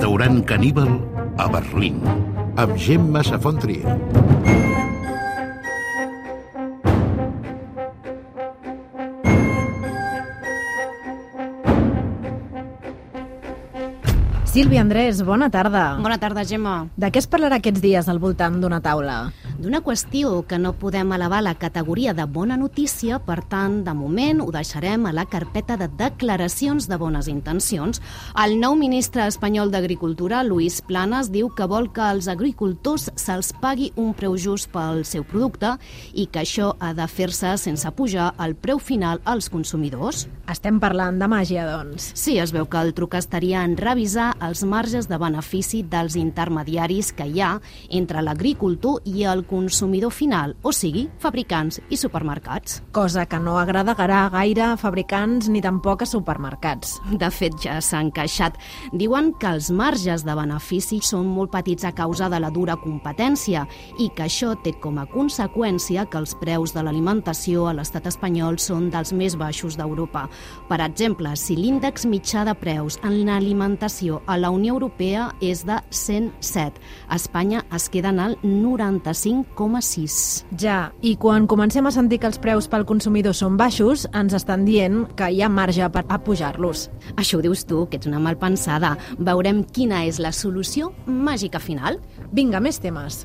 restaurant caníbal a Berlín, amb Gemma Safontria. Sílvia Andrés, bona tarda. Bona tarda, Gemma. De què es parlarà aquests dies al voltant d'una taula? D'una qüestió que no podem elevar a la categoria de bona notícia, per tant, de moment ho deixarem a la carpeta de declaracions de bones intencions. El nou ministre espanyol d'Agricultura, Luis Planas, diu que vol que als agricultors se'ls pagui un preu just pel seu producte i que això ha de fer-se sense pujar el preu final als consumidors. Estem parlant de màgia, doncs. Sí, es veu que el truc estaria en revisar els marges de benefici dels intermediaris que hi ha entre l'agricultor i el consumidor final, o sigui, fabricants i supermercats. Cosa que no agradarà gaire a fabricants ni tampoc a supermercats. De fet, ja s'han queixat. Diuen que els marges de benefici són molt petits a causa de la dura competència i que això té com a conseqüència que els preus de l'alimentació a l'estat espanyol són dels més baixos d'Europa. Per exemple, si l'índex mitjà de preus en l'alimentació a la Unió Europea és de 107, a Espanya es queda en el 95,6. Ja, i quan comencem a sentir que els preus pel consumidor són baixos, ens estan dient que hi ha marge per apujar-los. Això ho dius tu, que ets una malpensada. Veurem quina és la solució màgica final. Vinga, més temes.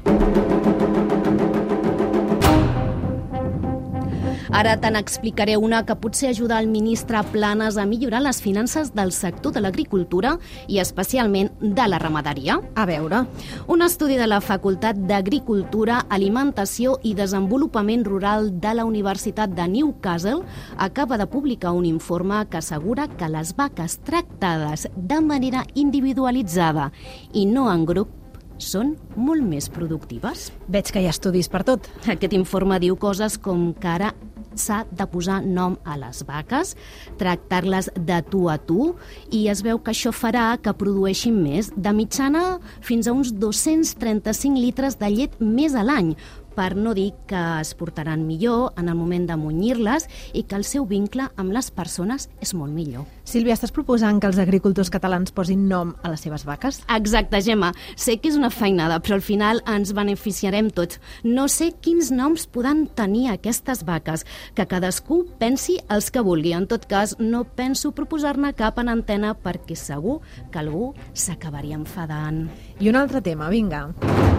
Ara te n'explicaré una que potser ajuda el ministre Planas a millorar les finances del sector de l'agricultura i especialment de la ramaderia. A veure. Un estudi de la Facultat d'Agricultura, Alimentació i Desenvolupament Rural de la Universitat de Newcastle acaba de publicar un informe que assegura que les vaques tractades de manera individualitzada i no en grup són molt més productives. Veig que hi ha estudis per tot. Aquest informe diu coses com que ara s'ha de posar nom a les vaques, tractar-les de tu a tu, i es veu que això farà que produeixin més, de mitjana fins a uns 235 litres de llet més a l'any, per no dir que es portaran millor en el moment de munyir-les i que el seu vincle amb les persones és molt millor. Sílvia, estàs proposant que els agricultors catalans posin nom a les seves vaques? Exacte, Gemma. Sé que és una feinada, però al final ens beneficiarem tots. No sé quins noms poden tenir aquestes vaques, que cadascú pensi els que vulgui. En tot cas, no penso proposar-ne cap en antena perquè segur que algú s'acabaria enfadant. I un altre tema, vinga.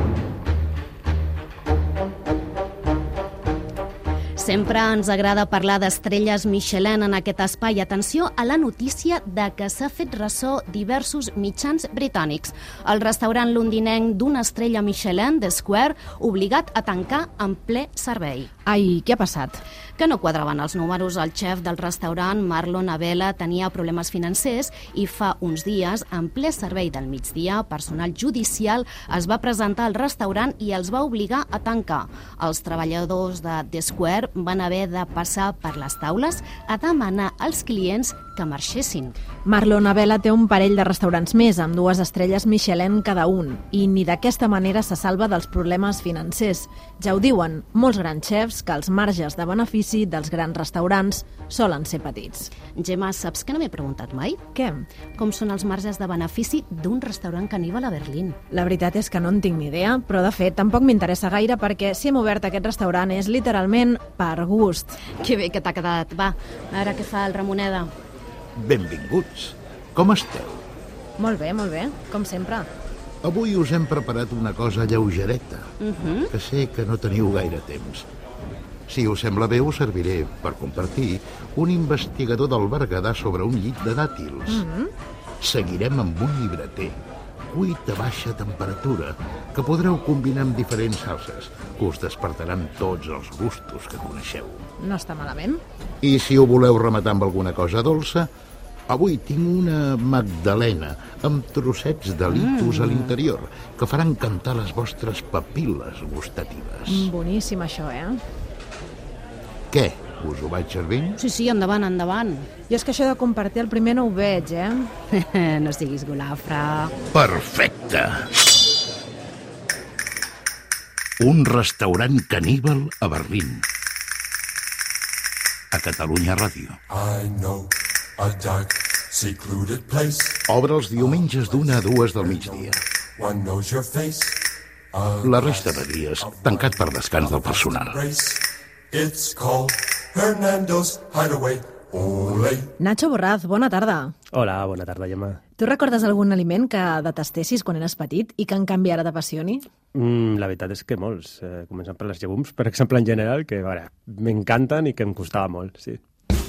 Sempre ens agrada parlar d'estrelles Michelin en aquest espai. Atenció a la notícia de que s'ha fet ressò diversos mitjans britànics. El restaurant londinenc d'una estrella Michelin, The Square, obligat a tancar en ple servei. Ai, què ha passat? Que no quadraven els números. El xef del restaurant, Marlon Abela, tenia problemes financers i fa uns dies, en ple servei del migdia, personal judicial es va presentar al restaurant i els va obligar a tancar. Els treballadors de The Square van haver de passar per les taules a demanar als clients que marxessin. Marlon Abela té un parell de restaurants més, amb 2 estrelles Michelin cada un, i ni d'aquesta manera se salva dels problemes financers. Ja ho diuen molts grans xefs, que els marges de benefici dels grans restaurants solen ser petits. Gemma, saps que no m'he preguntat mai? Què? Com són els marges de benefici d'un restaurant caníbal a Berlín? La veritat és que no en tinc ni idea, però de fet tampoc m'interessa gaire perquè si hem obert aquest restaurant és literalment per gust. Que bé que t'ha quedat. Va, a veure què fa el Ramoneda. Benvinguts. Com esteu? Molt bé, com sempre. Avui us hem preparat una cosa lleugereta, que sé que no teniu gaire temps. Si us sembla bé, us serviré per compartir un investigador del Berguedà sobre un llit de dàtils. Seguirem amb un llibreter, cuit a baixa temperatura, que podreu combinar amb diferents salses, que us despertaran tots els gustos que coneixeu. No està malament. I si ho voleu rematar amb alguna cosa dolça, avui tinc una magdalena amb trossets de litus a l'interior que faran cantar les vostres papil·les gustatives. Boníssim, això, Què? Us ho vaig servint? Sí, endavant, endavant. Jo és que això de compartir el primer no ho veig, No siguis golafre. Perfecte! Un restaurant caníbal a Berlín. A Catalunya Ràdio. I know a dark secluded place. Obre els diumenges d'1 a 2 del migdia. One knows your face. La resta de dies, tancat per descans del personal. It's called Hernando's Hideaway. Ole. Nacho Borraz, bona tarda. Hola, bona tarda, Gemma. Tu recordes algun aliment que detestessis quan eres petit i que en canvi ara t'apassioni? La veritat és que molts. Començant per les llegums, per exemple, en general, que m'encanten i que em costava molt, sí.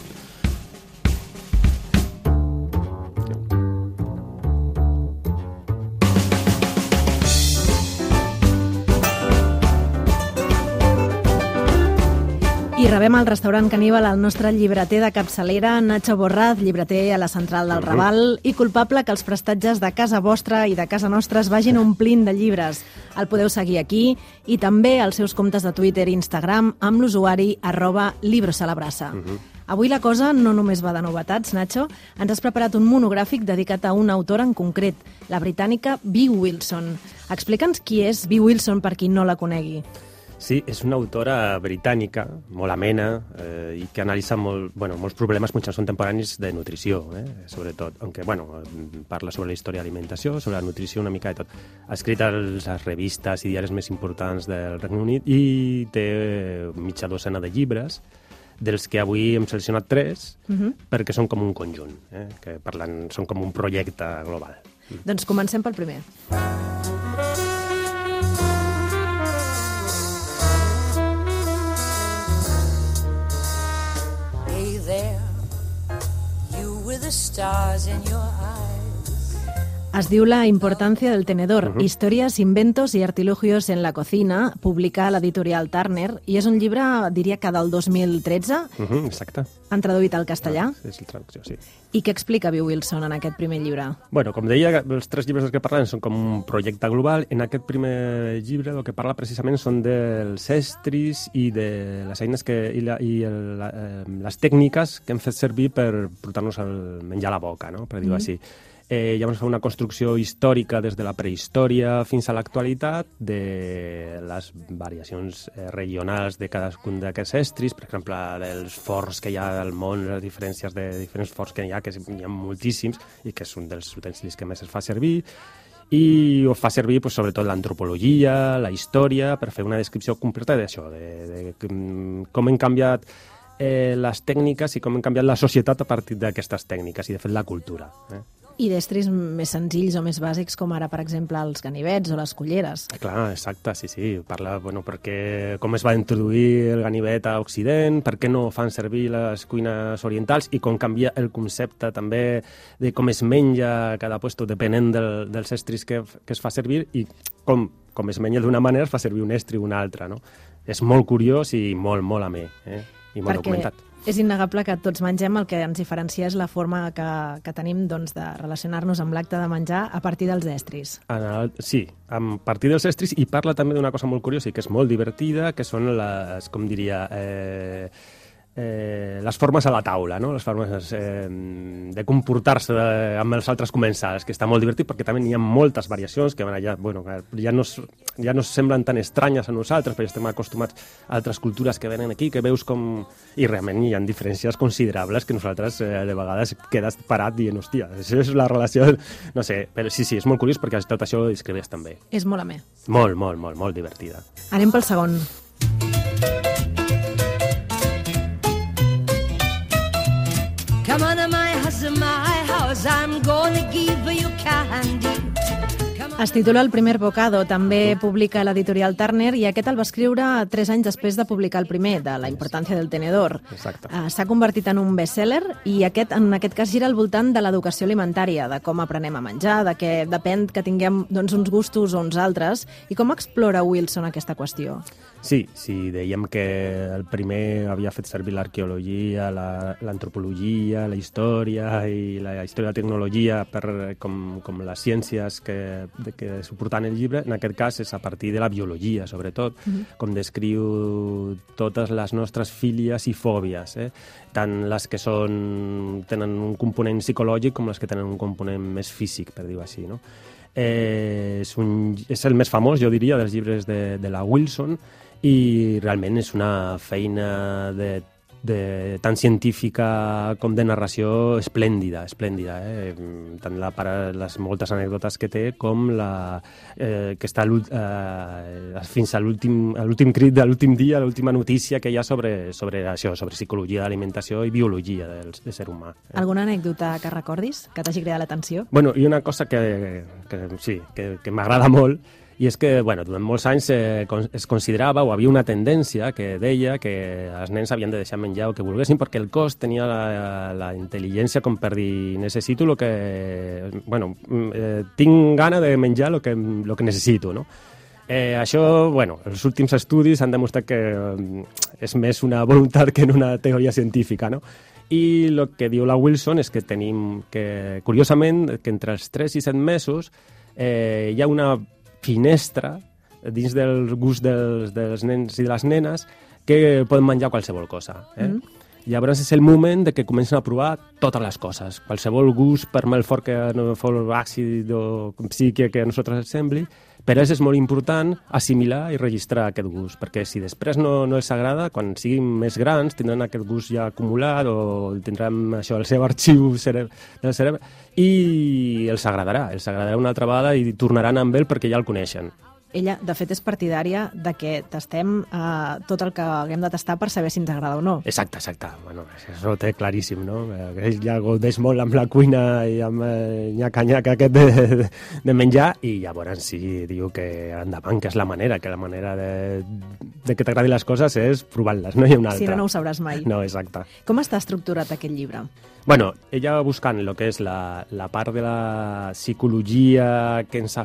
I rebem al restaurant Caníbal el nostre llibreter de capçalera, Nacho Borraz, llibreter a la Central del Raval i culpable que els prestatges de casa vostra i de casa nostra es vagin omplint de llibres. El podeu seguir aquí i també als seus comptes de Twitter i Instagram amb l'usuari @librosalabrasa. Avui la cosa no només va de novetats, Nacho. Ens has preparat un monogràfic dedicat a una autora en concret, la britànica Bee Wilson. Explica'ns qui és Bee Wilson per qui no la conegui. Sí, és una autora britànica, molt amena, i que analitza molts problemes mitjans contemporanis de nutrició, sobretot. Aunque, parla sobre la història de l'alimentació, sobre la nutrició, una mica de tot. Ha escrit a les revistes i diaris més importants del Regne Unit i té mitja docena de llibres, dels que avui hem seleccionat 3, perquè són com un conjunt, que són com un projecte global. Doncs comencem pel primer. Stars in your eyes. Es diu La importancia del tenedor, històries, inventos i artilugios en la cocina, publica l'editorial Turner, i és un llibre, diria que del 2013. Exacte. Han traduït al castellà. És la traducció, sí. I què explica Bee Wilson en aquest primer llibre? Com deia, els 3 llibres dels que parlen són com un projecte global. En aquest primer llibre el que parla precisament són dels estris i de les eines les tècniques que hem fet servir per portar-nos el menjar a la boca, no? Per dir-ho així. Llavors fa una construcció històrica des de la prehistòria fins a l'actualitat de les variacions regionals de cadascun d'aquests estris, per exemple, dels forns que hi ha al món, les diferències de diferents forns que hi ha, que hi ha moltíssims, i que és un dels utensilis que més es fa servir, i ho fa servir sobretot l'antropologia, la història, per fer una descripció completa d'això, de com han canviat les tècniques i com han canviat la societat a partir d'aquestes tècniques i, de fet, la cultura. I d'estris més senzills o més bàsics, com ara, per exemple, els ganivets o les culleres. Clar, exacte, sí. Parla, perquè com es va introduir el ganivet a Occident, per què no fan servir les cuines orientals i com canvia el concepte també de com es menja cada puesto depenent dels estris que es fa servir i com es menja d'una manera es fa servir un estri o una altra, no? És molt curiós i molt, molt amè, i molt documentat. És innegable que tots mengem, el que ens diferencia és la forma que tenim de relacionar-nos amb l'acte de menjar a partir dels estris. Sí, a partir dels estris, i parla també d'una cosa molt curiosa i que és molt divertida, que són les, com diria, les formes a la taula, no? Les formes de comportar-se amb els altres comensals, que està molt divertit perquè també hi ha moltes variacions que ja no semblen tan estranyes a nosaltres, perquè estem acostumats a altres cultures que venen aquí, que veus com... I realment hi ha diferències considerables que nosaltres de vegades quedes parat dient, hòstia, això és la relació... No sé, però sí, és molt curiós perquè tot això ho descriveix també. És molt amè. Molt divertida. Anem pel segon. Come on to my house, I'm gonna give you candy. Es titula El primer bocado, també publica l'editorial Turner i aquest el va escriure 3 anys després de publicar el primer, de La importància del tenedor. Exacte. S'ha convertit en un best-seller i en aquest cas gira al voltant de l'educació alimentària, de com aprenem a menjar, de què depèn que tinguem uns gustos o uns altres, i com explora Wilson aquesta qüestió. Sí, dèiem que el primer havia fet servir l'arqueologia, l'antropologia, la història i la història de la tecnologia com les ciències que suporten el llibre. En aquest cas és a partir de la biologia, sobretot, com descriu totes les nostres fílies i fòbies, tant les que tenen un component psicològic com les que tenen un component més físic, per dir-ho així, no? És el més famós, jo diria, dels llibres de la Wilson, i realment és una feina de tant científica com de narració esplèndida, tant les moltes anècdotes que té com que està fins a l'últim crit de l'últim dia, l'última notícia que hi ha sobre això, sobre psicologia d'alimentació i biologia del ser humà. Alguna anècdota que recordis, que t'hagi cridat l'atenció? Bueno, i una cosa que m'agrada molt, i és que, durant molts anys es considerava, o havia una tendència que deia que els nens havien de deixar menjar el que volguessin perquè el cos tenia la intel·ligència com per dir, necessito el que... tinc gana de menjar el que necessito, no? Això, els últims estudis han demostrat que és més una voluntat que una teoria científica, no? I el que diu la Wilson és que tenim que, curiosament, que entre els 3 i 7 mesos hi ha una finestra dins del gust dels nens i de les nenes que poden menjar qualsevol cosa. Llavors és el moment de que comencen a provar totes les coses. Qualsevol gust, per molt fort que no fos àcid o com sigui que a nosaltres ens sembli, per ells és molt important assimilar i registrar aquest gust, perquè si després no els agrada, quan siguin més grans tindran aquest gust ja acumulat o tindran això al seu arxiu del cerebre i els agradarà una altra vegada i tornaran amb ell perquè ja el coneixen. Ella, de fet, és partidària de que tastem tot el que haguem de tastar per saber si ens agrada o no. Exacte. Bueno, això ho té claríssim, no? Ell ja gaudeix molt amb la cuina i amb el nyaca-nyaca aquest de menjar i llavors sí, diu que endavant, que és la manera de que t'agradin les coses és provant-les, no hi ha una altra. Si no ho sabràs mai. No, exacte. Com està estructurat aquest llibre? Bueno, ella buscant el que és la part de la psicologia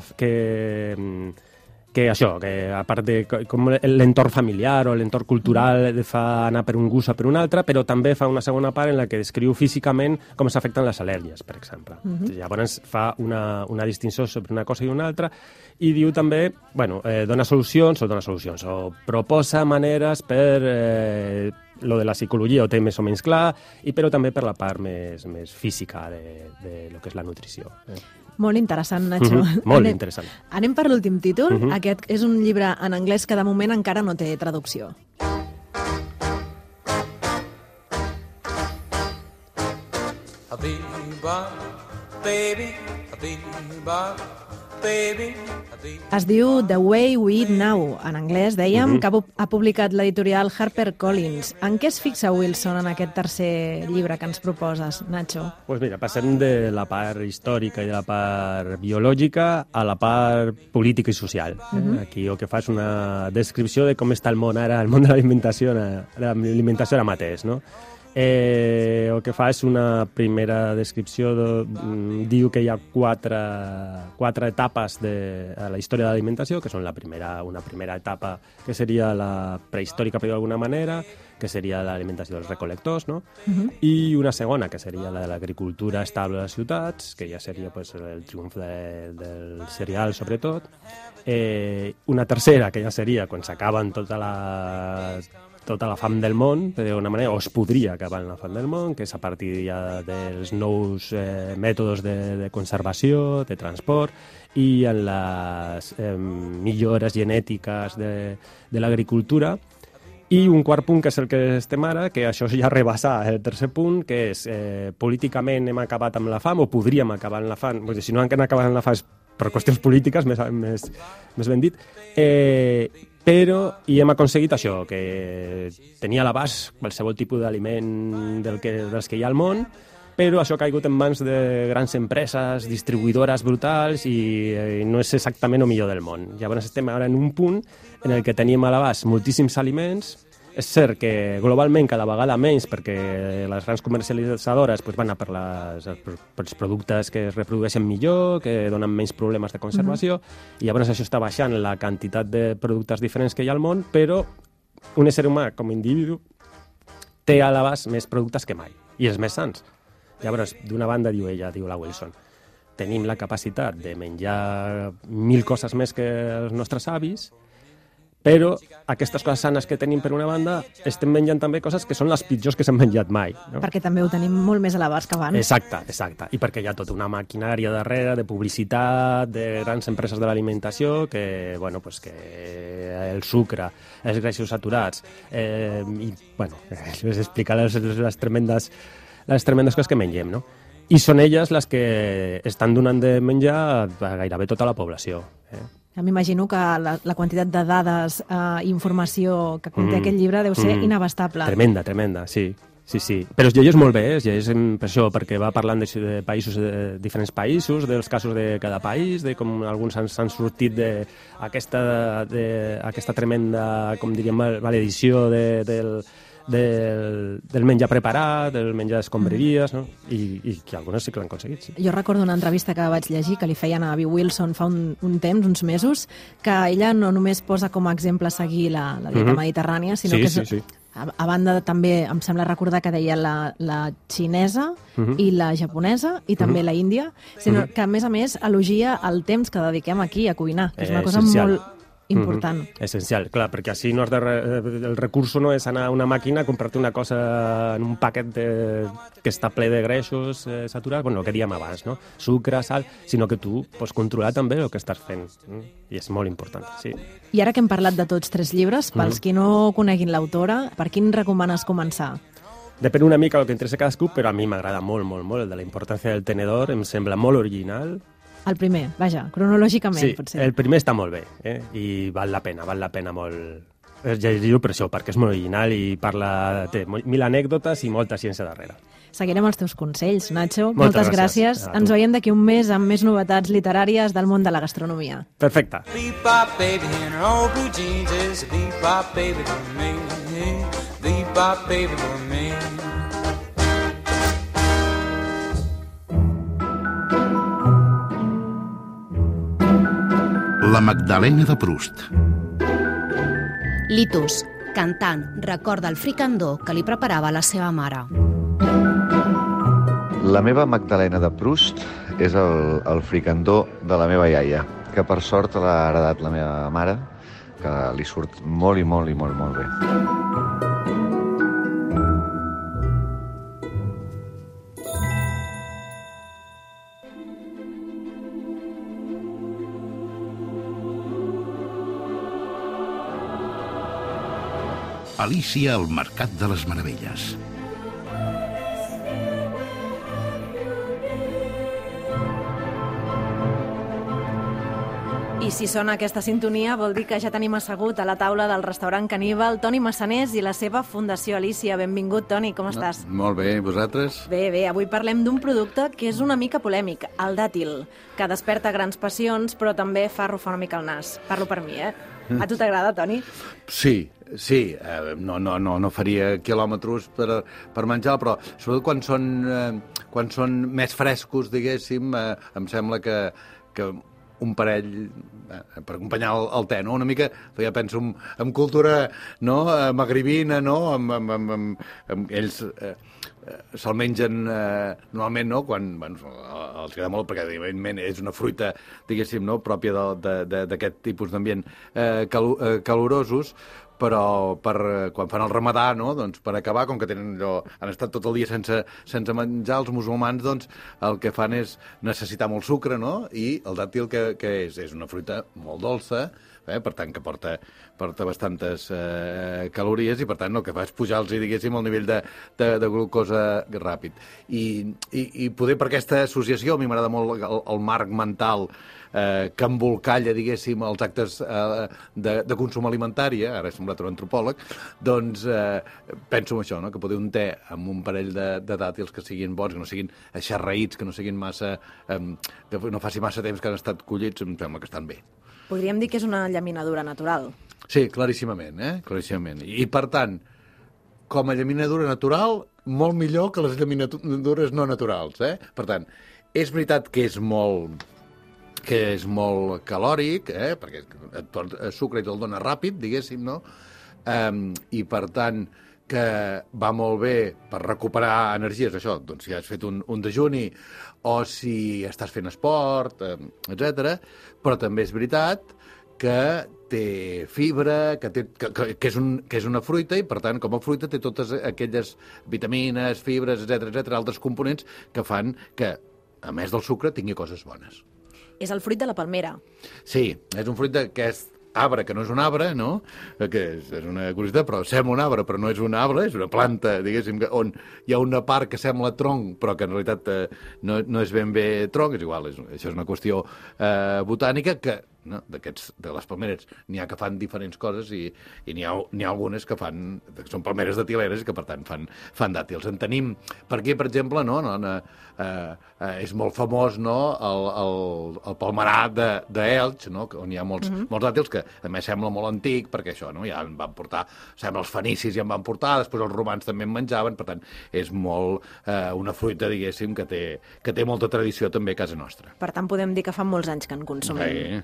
que això, que a part de com l'entorn familiar o l'entorn cultural fa anar per un gust o per un altre, però també fa una segona part en la que descriu físicament com s'afecten les al·lèrgies, per exemple. Llavors fa una distinció sobre una cosa i una altra i diu també, dona solucions o proposa maneres per lo de la psicologia ho té més o menys clar, però també per la part més física de lo que és la nutrició. Molt interessant, Nacho. Molt interessant. Anem per l'últim títol. Aquest és un llibre en anglès que de moment encara no té traducció. Es diu The Way We Eat Now, en anglès, dèiem, que ha publicat l'editorial HarperCollins. En què es fixa Wilson en aquest tercer llibre que ens proposes, Nacho? Doncs mira, passem de la part històrica i de la part biològica a la part política i social. Aquí el que fa és una descripció de com està el món ara, el món de l'alimentació ara mateix, no? El que fa és una primera descripció, diu que hi ha quatre etapes a la història de l'alimentació, que són una primera etapa que seria la prehistòrica, per dir d'alguna manera, que seria l'alimentació dels recol·lectors, no? I una segona, que seria la de l'agricultura estable a les ciutats, que ja seria el triomf del cereal, sobretot. Una tercera, que ja seria quan s'acaben tota la fam del món, per d'alguna manera, o es podria acabar en la fam del món, que és a partir ja dels nous mètodes de conservació, de transport, i en les millores genètiques de l'agricultura. I un quart punt, que és el que estem ara, que això ja rebassa el tercer punt, que és políticament hem acabat amb la fam, o podríem acabar amb la fam, si no han acabat amb la fam és per qüestions polítiques, més ben dit, però hem aconseguit això, que tenia a l'abast qualsevol tipus d'aliment dels que hi ha al món, però això ha caigut en mans de grans empreses, distribuïdores brutals i no és exactament el millor del món. Llavors estem ara en un punt en el que tenim a l'abast moltíssims aliments. És cert que globalment cada vegada menys, perquè les grans comercialitzadores van a per els productes que es reprodueixen millor, que donen menys problemes de conservació, i llavors això està baixant la quantitat de productes diferents que hi ha al món, però un ésser humà com a individu té a l'abast més productes que mai, i els més sants. Llavors, d'una banda, diu la Wilson, tenim la capacitat de menjar 1000 coses més que els nostres avis, Però aquestes coses sanes que tenim per una banda, estem menjant també coses que són les pitjors que s'han menjat mai. No? Perquè també ho tenim molt més a l'abast que abans. Exacte. I perquè hi ha tota una maquinària darrere de publicitat, de grans empreses de l'alimentació, que, bueno, pues que el sucre, els greixos saturats, i, bueno, és explicar les tremendes coses que mengem, no? I són elles les que estan donant de menjar a gairebé tota la població. M'imagino que la quantitat de dades i informació que conté aquest llibre deu ser inabastable. Tremenda, sí. Però es llegeix molt bé, es llegeix per això, perquè va parlant de països, de diferents països, dels casos de cada país, de com alguns s'han sortit d'aquesta tremenda, com diríem, maledició del menjar preparat, del menjar d'escombraries, no? I que algunes sí que l'han aconseguit, sí. Jo recordo una entrevista que vaig llegir que li feien a Abby Wilson fa un temps, uns mesos, que ella no només posa com a exemple seguir la dieta mediterrània, sinó que és... Sí. A banda, també em sembla recordar que deia la xinesa i la japonesa i també la índia, sinó que, a més, elogia el temps que dediquem aquí a cuinar, que és una cosa molt important. Essencial, clar, perquè així no has el recurs no és anar a una màquina a comprar-te una cosa en un paquet que està ple de greixos saturats, bueno, el que dèiem abans, no? Sucre, sal, sinó que tu pots controlar també el que estàs fent, i és molt important, sí. I ara que hem parlat de tots 3 llibres, pels qui no coneguin l'autora, per quin recomanes començar? Depèn una mica del que interessa cadascú, però a mi m'agrada molt, el de la importància del tenedor, em sembla molt original. El primer, vaja, cronològicament, potser. Sí, el primer està molt bé, i val la pena molt llegir-ho per això, perquè és molt original i té 1000 anècdotes i molta ciència darrere. Seguirem els teus consells, Nacho. Moltes gràcies. Ens veiem d'aquí un mes amb més novetats literàries del món de la gastronomia. Perfecte. Bebop baby in her old blue jeans is a bebop baby for me. Bebop baby for me. La Magdalena de Proust. Litus, cantant, recorda el fricandó que li preparava la seva mare. La meva Magdalena de Proust és el fricandó de la meva iaia, que per sort l'ha heredat la meva mare, que li surt molt bé. Alícia al Mercat de les Meravelles. I si sona aquesta sintonia vol dir que ja tenim assegut a la taula del restaurant Caníbal Toni Massanés i la seva Fundació Alícia. Benvingut, Toni, com estàs? Molt bé, vosaltres? Bé, avui parlem d'un producte que és una mica polèmic, el dàtil, que desperta grans passions però també fa arrufar una mica el nas. Parlo per mi, A tu t'agrada, Toni? Sí. No faria quilòmetres per menjar, però sobretot quan són més frescos, diguéssim, em sembla que un parell per acompanyar el te, no? Una mica, ja penso en cultura, no? Magribina, no? Ells se'l mengen normalment, no? Quan els agrada molt, perquè evidentment és una fruita, diguéssim, no? Pròpia d'aquest tipus d'ambient calorosos, però quan fan el ramadà, no? Doncs per acabar, com que han estat tot el dia sense menjar, els musulmans doncs, el que fan és necessitar molt sucre, no? I el dàtil que és una fruita molt dolça, per tant que porta bastantes calories i per tant el que fa és pujar-los, diguéssim, el nivell de glucosa ràpid. I poder per aquesta associació, a mi m'agrada molt el marc mental que embolcalla, diguéssim, els actes de consum alimentari, ara he semblat un antropòleg, doncs penso en això, no? Que poder un te amb un parell de dàtils que siguin bons, que no siguin eixarraïts, que no siguin massa... que no faci massa temps que han estat collits, em sembla que estan bé. Podríem dir que és una llaminadura natural. Sí, claríssimament, claríssimament. I, per tant, com a llaminadura natural, molt millor que les llaminadures no naturals, Per tant, és veritat que és molt calòric, perquè et porta sucre i te'l dona ràpid, diguéssim, no? I, per tant, que va molt bé per recuperar energies, això, doncs si has fet un dejuni o si estàs fent esport, etc. Però també és veritat que té fibra, que és una fruita i, per tant, com a fruita té totes aquelles vitamines, fibres, etc altres components que fan que, a més del sucre, tingui coses bones. És el fruit de la palmera. Sí, és un fruit que és arbre, que no és un arbre, no? Que és una curiositat, però sembla un arbre, però no és un arbre, és una planta, diguéssim, on hi ha una part que sembla tronc, però que en realitat no és ben bé tronc, és igual, això és una qüestió botànica que, no, de les palmeres n'hi ha que fan diferents coses i n'hi ha algunes que són palmeres datileres i que, per tant, fan dàtils. En tenim, per aquí, per exemple, és molt famós el palmerar d'Elx, on hi ha molts dàtils que a més sembla molt antic, perquè això, ja en van portar, sembla els fenicis ja en van portar, després els romans també en menjaven, per tant, és molt una fruita, diguéssim, que té molta tradició també a casa nostra. Per tant, podem dir que fa molts anys que en consumim.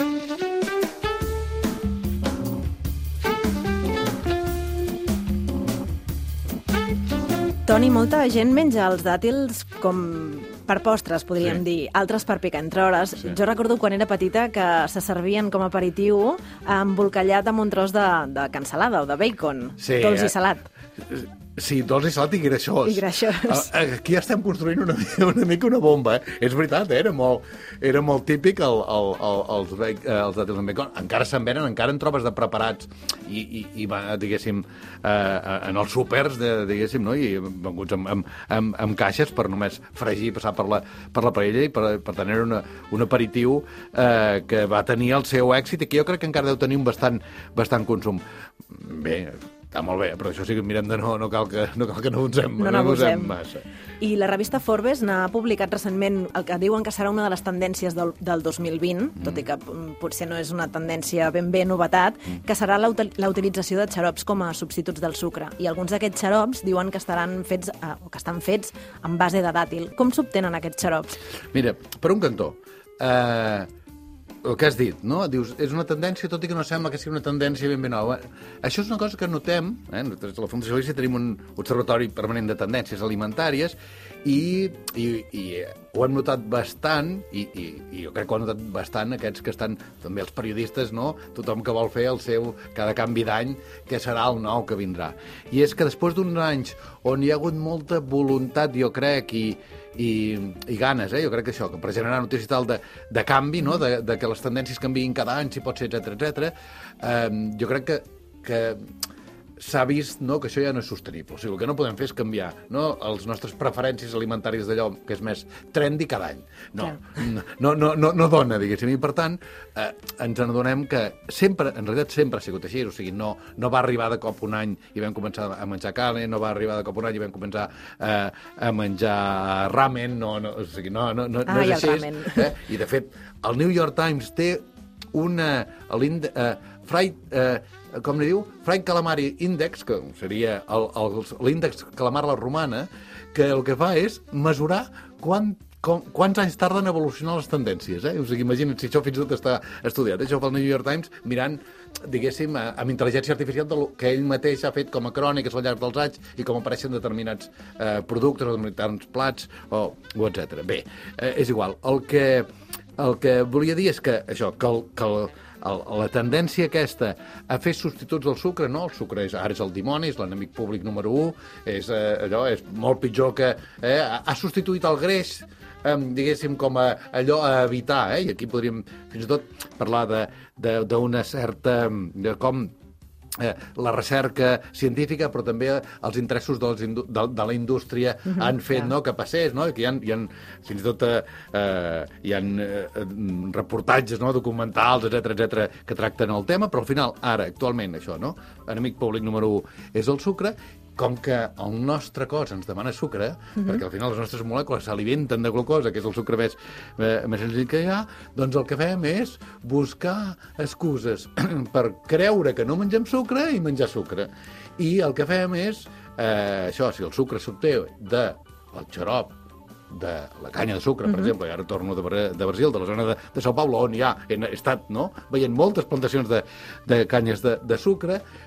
Toni, molta gent menja els dàtils com per postres, podríem dir, altres per picar entre hores. Sí. Jo recordo quan era petita que se servien com a aperitiu embolcallat amb un tros de cansalada o de bacon, dolç i salat. Sí, dolç i salat i greixós. I greixós. Aquí estem construint una mica una bomba, És veritat, era molt típic els dàtils amb bacon. Encara se'n venen, encara en trobes de preparats i diguéssim, en els súpers, diguéssim, no? I venguts amb caixes per només fregir, passar per la paella i per tant era un aperitiu que va tenir el seu èxit i que jo crec que encara deu tenir un bastant consum. Bé, està molt bé, però això sí que mirem de no cal que no abusem massa. I la revista Forbes n'ha publicat recentment el que diuen que serà una de les tendències del 2020, tot i que potser no és una tendència ben bé novetat, que serà la utilització de xarops com a substituts del sucre. I alguns d'aquests xarops diuen que estan fets en base de dàtil. Com s'obtenen aquests xarops? Mira, per un cantó, el que has dit, no? Dius, és una tendència, tot i que no sembla que sigui una tendència ben nova. Això és una cosa que notem, nosaltres a la Fundació Galícia tenim un observatori permanent de tendències alimentàries i ho hem notat bastant, i jo crec que ho han notat bastant aquests que estan, també els periodistes, no? Tothom que vol fer el seu, cada canvi d'any, que serà el nou que vindrà. I és que després d'uns anys on hi ha hagut molta voluntat, jo crec, i ganes, jo crec que això, que per generar notícies tal de canvi, no? De que les tendències canviïn cada any, si pot ser, etc. Jo crec que s'ha vist, no, que això ja no és sostenible. O sigui, el que no podem fer és canviar, no, les nostres preferències alimentàries d'allò que és més trendy cada any. No dona, diguéssim. I, per tant, ens adonem que sempre, en realitat sempre ha sigut així. O sigui, no va arribar de cop un any i vam començar a menjar carne, no va arribar de cop un any i vam començar a menjar ramen, o sigui, no és així. I, de fet, el New York Times té com li diu? Fried Calamari Index, que seria l'índex calamar la romana, que el que fa és mesurar quants anys tarden a evolucionar les tendències. O sigui, imagina't si això fins i tot està estudiat. Això fa el New York Times mirant, diguéssim, amb intel·ligència artificial del que ell mateix ha fet com a cròniques al llarg dels anys i com apareixen determinats productes o determinats plats o etc. Bé, és igual. El que volia dir és que això, que la tendència aquesta a fer substituts del sucre, no, el sucre ara és el dimoni, és l'enemic públic número 1, és molt pitjor que... ha substituït el greix, diguéssim, com allò a evitar, i aquí podríem fins i tot parlar d'una certa... com la recerca científica, però també els interessos de la indústria han fet que passés, que hi ha fins i tot hi ha reportatges, documentals, etc que tracten el tema, però al final, ara, actualment, això, enemic públic número 1 és el sucre. Com que el nostre cos ens demana sucre, perquè al final les nostres molècules s'alimenten de glucosa, que és el sucre més senzill que hi ha, doncs el que fem és buscar excuses per creure que no mengem sucre i menjar sucre. I el que fem és, això, si el sucre s'obté del xarop, de la canya de sucre, per exemple, i ara torno de Brasil, de la zona de São Paulo, on he estat veient moltes plantacions de canyes de sucre,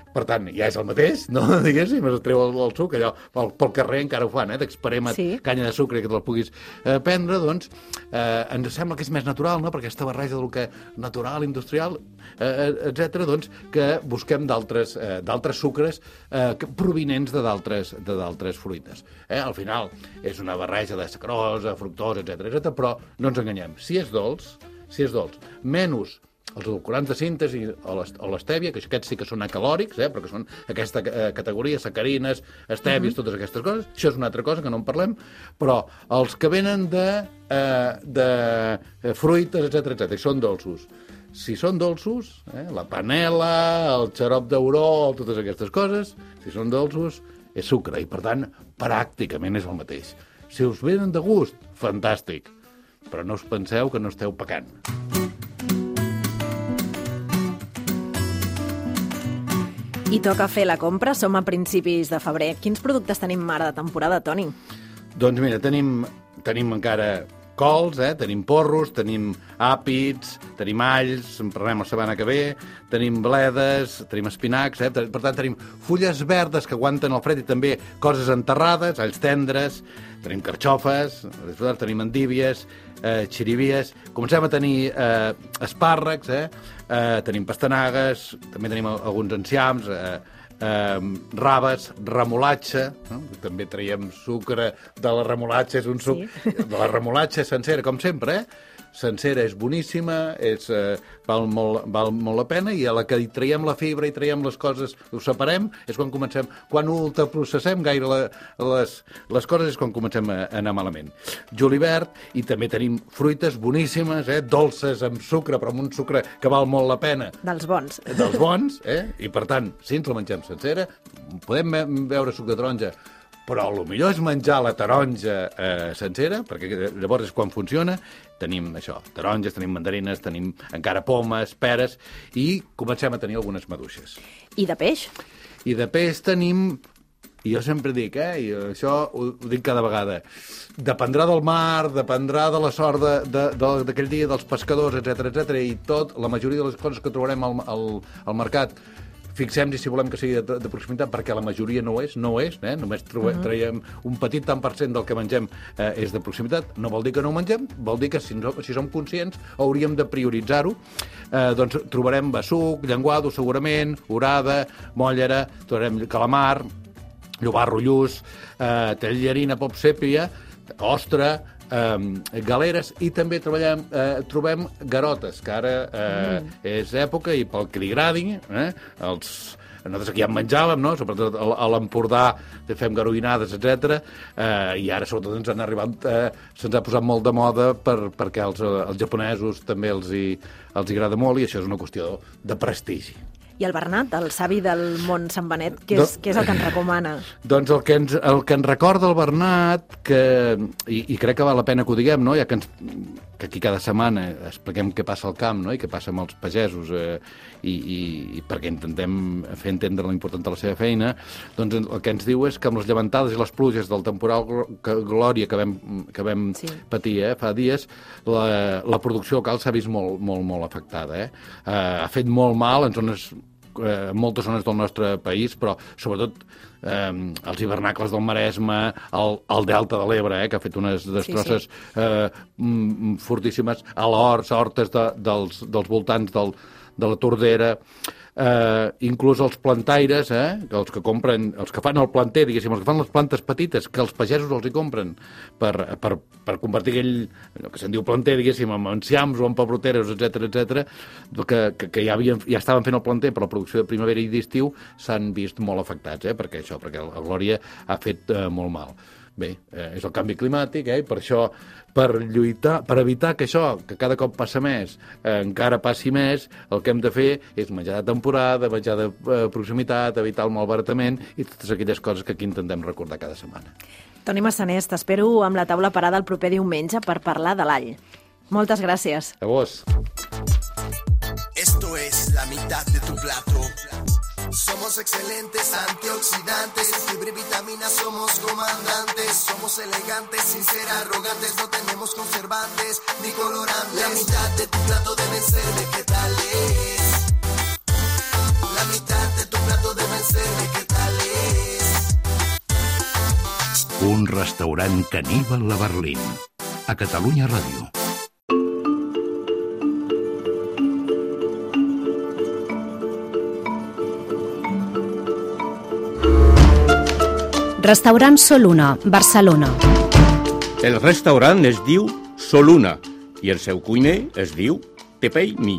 Per tant, ja és el mateix, no? Diguéssim, es treu el suc, allò pel carrer encara ho fan, d'experemat canya de sucre que te'l puguis prendre, doncs ens sembla que és més natural, no? Perquè aquesta barreja del que natural, industrial, etc., doncs que busquem d'altres sucres provinents de d'altres fruites. Al final és una barreja de sacarosa, fructosa, etc., però no ens enganyem. Si és dolç, menys els edulcorants de síntesi o l'estèvia, que aquests sí que són acalòrics, però que són aquesta categoria, sacarines, estèvies, totes aquestes coses. Això és una altra cosa que no en parlem, però els que venen de fruites, etc., són dolços. Si són dolços, la panela, el xarop d'auró, totes aquestes coses, si són dolços, és sucre, i per tant, pràcticament és el mateix. Si us venen de gust, fantàstic, però no us penseu que no esteu pecant. I toca fer la compra, som a principis de febrer. Quins productes tenim ara de temporada, Toni? Doncs mira, tenim encara cols, tenim porros, tenim àpids, tenim alls, en parlem la setmana que ve, tenim bledes, tenim espinacs, per tant tenim fulles verdes que aguanten el fred i també coses enterrades, alls tendres, tenim carxofes, tenim endívies, xirivies, comencem a tenir espàrrecs, tenim pastanagues, també tenim alguns enciams, raves, remolatxa, no? També traiem sucre de la remolatxa, és un suc de la remolatxa sencera, com sempre, sencera és boníssima, val molt la pena, i a la que hi traiem la fibra i traiem les coses, ho separem, és quan ultraprocessem gaire les coses, és quan comencem a anar malament. Julivert, i també tenim fruites boníssimes, dolces amb sucre, però amb un sucre que val molt la pena. Dels bons. Dels bons, i per tant, si ens la mengem sencera, podem beure suc de taronja, però el millor és menjar la taronja sencera, perquè llavors és quan funciona. Tenim això, taronges, tenim mandarines, tenim encara pomes, peres, i comencem a tenir algunes maduixes. I de peix? I de peix tenim, i jo sempre dic, i això ho dic cada vegada, dependrà del mar, dependrà de la sort d'aquell dia dels pescadors, etc., i tot, la majoria de les coses que trobarem al mercat, fixem-hi si volem que sigui de proximitat, perquè la majoria no és, només traiem un petit tant per cent del que mengem és de proximitat. No vol dir que no ho mengem, vol dir que si som conscients hauríem de prioritzar-ho. Doncs trobarem besuc, llenguado, segurament, orada, mollera, trobarem calamar, llobarro lluç, tallarina pop sèpia, ostra, galeres, i també trobem garotes, que ara és època, i pel que li agradi, nosaltres aquí ja en menjàvem, no? Sobretot a l'Empordà fem garoïnades, etc. I ara sobretot se'ns ha posat molt de moda perquè als japonesos també els hi agrada molt, i això és una qüestió de prestigi. I el Bernat, el savi del món Sant Benet, què és el que ens recomana? Doncs el que ens recorda el Bernat, i crec que val la pena que ho diguem, no? Ja que aquí cada setmana expliquem què passa al camp, no? I què passa amb els pagesos, i perquè intentem fer entendre l'important de la seva feina, doncs el que ens diu és que amb les llevantades i les pluges del temporal Glòria que vam patir fa dies, la producció local s'ha vist molt, molt, molt afectada. Ha fet molt mal en moltes zones del nostre país, però sobretot els hivernacles del Maresme, el Delta de l'Ebre, que ha fet unes destrosses fortíssimes, a l'Hort, hortes dels voltants de la Tordera, inclús els plantaires, els que fan el planter, diguéssim, els que fan les plantes petites, que els pagesos els hi compren per convertir aquell, que se'n diu planter, diguéssim, en enciams o en pebroteros, etc., que ja estaven fent el planter per la producció de primavera i d'estiu, s'han vist molt afectats, perquè la Glòria ha fet molt mal. Bé, és el canvi climàtic, i per això, per evitar que això, que cada cop passa més, encara passi més, el que hem de fer és menjar de temporada, menjar de proximitat, evitar el malbaratament i totes aquelles coses que aquí intentem recordar cada setmana. Toni Massanés, t'espero amb la taula parada el proper diumenge per parlar de l'all. Moltes gràcies. A vos. Esto es la mitad de tu plato. Somos excelentes antioxidantes, fibra y vitaminas, somos comandantes. Somos elegantes sin ser arrogantes, no tenemos conservantes ni colorantes. La mitad de tu plato deben ser vegetales. La mitad de tu plato deben ser vegetales. Un restaurant caníbal a Berlín. A Catalunya Ràdio. Restaurant Soluna, Barcelona. El restaurant es diu Soluna i el seu cuiner es diu Pepei Mi.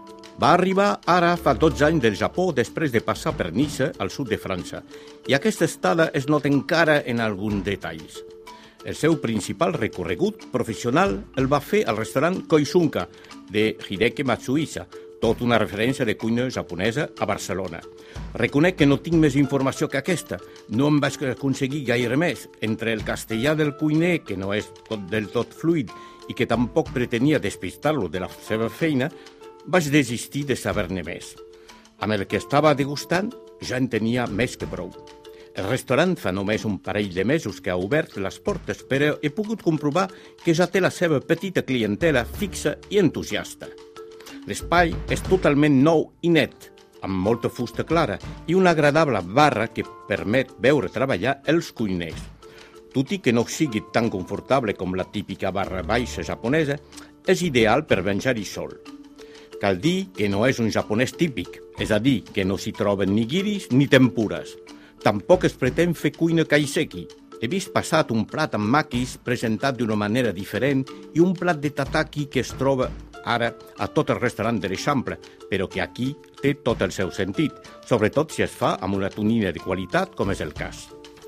Va arribar ara fa 12 anys del Japó després de passar per Niça, al sud de França, i aquesta estada es nota encara en alguns detalls. El seu principal recorregut professional el va fer al restaurant Koisunka de Hideki Matsuhisa, tot una referència de cuina japonesa a Barcelona. Reconec que no tinc més informació que aquesta. No em vaig aconseguir gaire més. Entre el castellà del cuiner, que no és del tot fluid i que tampoc pretenia despistar-lo de la seva feina, vaig desistir de saber-ne més. Amb el que estava degustant ja en tenia més que prou. El restaurant fa només un parell de mesos que ha obert les portes, però he pogut comprovar que ja té la seva petita clientela fixa i entusiasta. L'espai és totalment nou i net, amb molta fusta clara i una agradable barra que permet veure treballar els cuiners. Tot i que no sigui tan confortable com la típica barra baixa japonesa, és ideal per menjar-hi sol. Cal dir que no és un japonès típic, és a dir, que no s'hi troben nigiris ni tempures. Tampoc es pretén fer cuina kaiseki. He vist passat un plat amb maquis presentat d'una manera diferent i un plat de tataki que es troba ara a tot el restaurant de l'Eixample, però que aquí té tot el seu sentit, sobretot si es fa amb una tonyina de qualitat, com és el cas.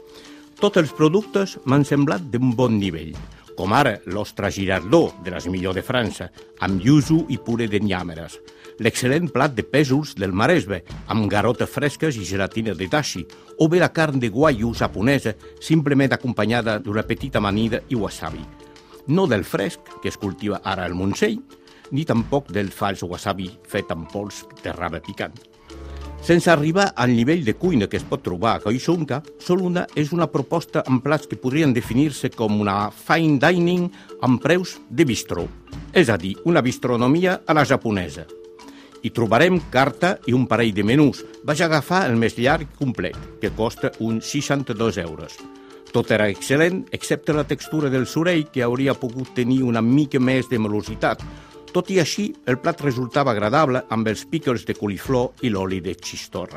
Tots els productes m'han semblat d'un bon nivell, com ara l'ostra girardó, de les millors de França, amb yuzu i puré de nyàmeres, l'excel·lent plat de pèsols del Maresme, amb garotes fresques i gelatina de dashi, o bé la carn de guayu japonesa, simplement acompanyada d'una petita amanida i wasabi. No del fresc, que es cultiva ara al Montseny, ni tampoc del fals wasabi fet amb pols de rave picant. Sense arribar al nivell de cuina que es pot trobar a Koisunka, Soluna és una proposta amb plats que podrien definir-se com una fine dining amb preus de bistró, és a dir, una bistronomia a la japonesa. Hi trobarem carta i un parell de menús. Vaig agafar el més llarg complet, que costa uns 62 euros. Tot era excel·lent, excepte la textura del sorell, que hauria pogut tenir una mica més de melositat. Tot i així, el plat resultava agradable amb els pickles de coliflor i l'oli de xistorra.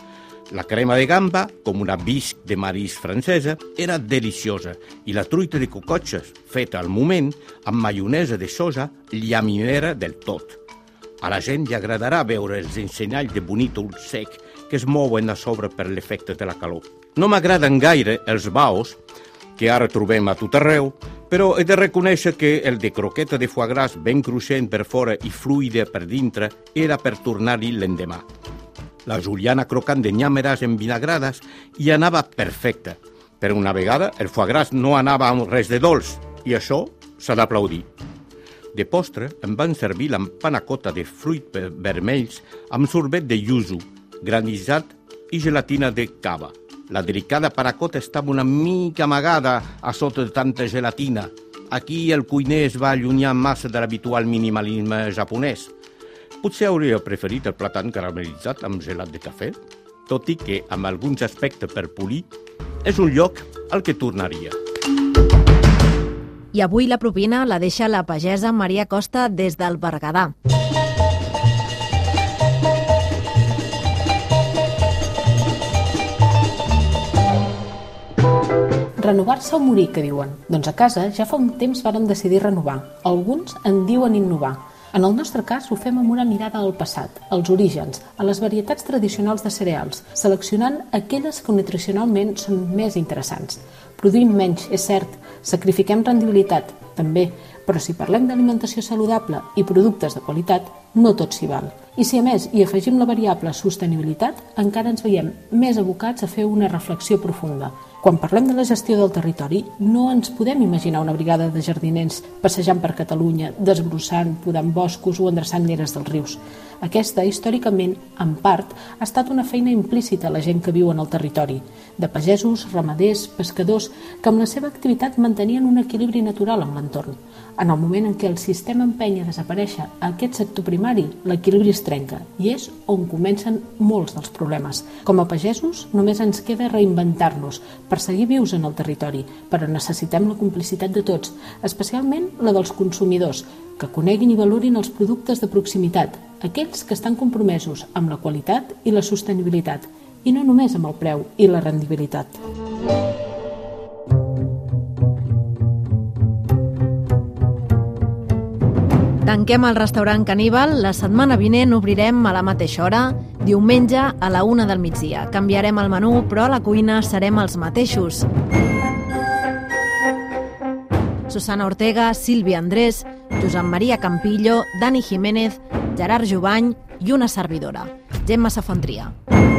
La crema de gamba, com una bisc de marís francesa, era deliciosa i la truita de cocotxes, feta al moment, amb maionesa de soja, llaminera del tot. A la gent li agradarà veure els ensenyalls de bonítol sec que es mouen a sobre per l'efecte de la calor. No m'agraden gaire els baos, que ara trobem a tot arreu, però he de reconèixer que el de croqueta de foie gras ben cruixent per fora i fluida per dintre era per tornar-hi l'endemà. La juliana crocant de nyàmeres envinagrades hi anava perfecta. Per una vegada, el foie gras no anava amb res de dolç, i això s'ha d'aplaudir. De postre em van servir la panna cotta de fruits vermells amb sorbet de yuzu, granissat i gelatina de cava. La delicada panna cotta estava una mica amagada a sota de tanta gelatina. Aquí el cuiner es va allunyar massa de l'habitual minimalisme japonès. Potser hauria preferit el plàtan caramelitzat amb gelat de cafè, tot i que, amb alguns aspectes per polir, és un lloc al que tornaria. I avui la propina la deixa la pagesa Maria Costa des del Berguedà. Renovar-se o morir, que diuen? Doncs a casa ja fa un temps vàrem decidir renovar. Alguns en diuen innovar. En el nostre cas ho fem amb una mirada al passat, als orígens, a les varietats tradicionals de cereals, seleccionant aquelles que nutricionalment són més interessants. Produïm menys, és cert, sacrifiquem rendibilitat, també, però si parlem d'alimentació saludable i productes de qualitat, no tot s'hi val. I si a més hi afegim la variable sostenibilitat, encara ens veiem més abocats a fer una reflexió profunda. Quan parlem de la gestió del territori, no ens podem imaginar una brigada de jardiners passejant per Catalunya, desbrossant, podant boscos o endreçant lleres dels rius. Aquesta, històricament, en part, ha estat una feina implícita a la gent que viu en el territori, de pagesos, ramaders, pescadors, que amb la seva activitat mantenien un equilibri natural amb l'entorn. En el moment en què el sistema empenya a desaparèixer aquest sector primari, l'equilibri es trenca i és on comencen molts dels problemes. Com a pagesos, només ens queda reinventar-nos per seguir vius en el territori, però necessitem la complicitat de tots, especialment la dels consumidors, que coneguin i valorin els productes de proximitat, aquells que estan compromesos amb la qualitat i la sostenibilitat, i no només amb el preu i la rendibilitat. Tanquem el restaurant Caníbal. La setmana vinent obrirem a la mateixa hora, diumenge a la 1 del migdia. Canviarem el menú, però a la cuina serem els mateixos. Susana Ortega, Sílvia Andrés, Josep Maria Campillo, Dani Jiménez, Gerard Jubany i una servidora, Gemma Safontria.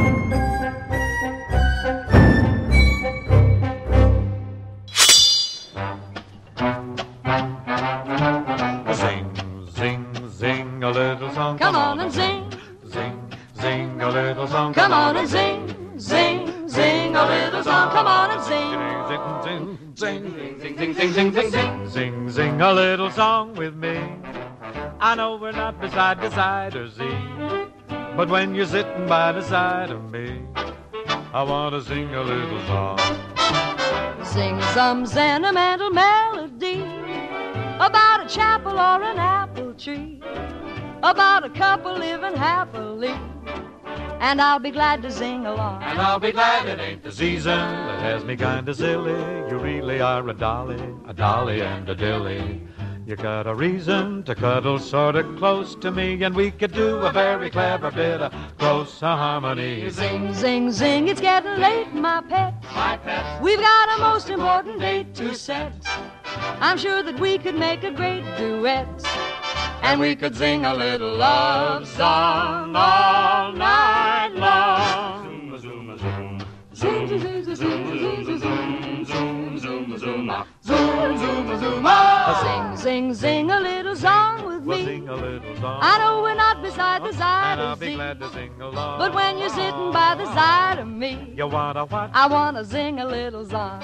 Sing a little song. Come on and sing. Sing, sing a little song. Come on and sing. Sing, sing a little song. Come on and sing. Sing, sing, sing, sing, sing, sing, sing, sing, sing a little song with me. I know we're not beside the side or sea, but when you're sitting by the side of me, I want to sing a little song. Sing some sentimental melody about a chapel or an apple tree, about a couple living happily, and I'll be glad to sing along. And I'll be glad it ain't the season that has me kinda silly. You really are a dolly and a dilly. You got a reason to cuddle sorta close to me, and we could do a very clever bit of close harmony. Sing, sing, sing, it's getting late, my pet. My pet. We've got a most important date to set. I'm sure that we could make a great duet, and we could sing a little love song all night long. Zoom, zoom, zoom, zoom, zoom, zoom, zoom, zoom, zoom, zoom, zoom, zoom. Sing, sing, sing a little song with me. Sing a little song. I know we're not beside the side and I'll of be sea, glad to sing along. but when you're sitting by the side of me, You wanna what? I wanna sing a little song.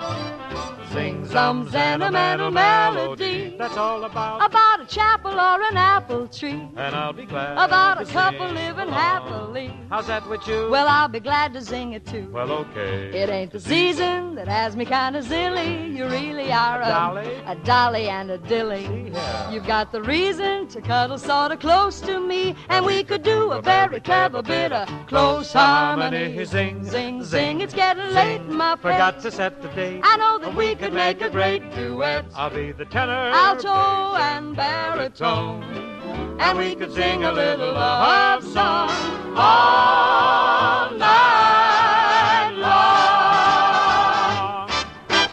Sing some sentimental melody That's all about a chapel or an apple tree, and I'll be glad about a to couple sing living along. happily. How's that with you? Well, I'll be glad to sing it too. Well, okay. It ain't the season that has me kind of silly. You really are dolly? a dolly and a dilly. Yeah. You've got the reason to cuddle sort of close to me, and we could do a very clever bit of close harmony. Sing, Sing, sing, it's getting late, my pet. Forgot to set the date. I know that we could make a great duet, I'll be the tenor, alto and baritone, and we could sing a little love song.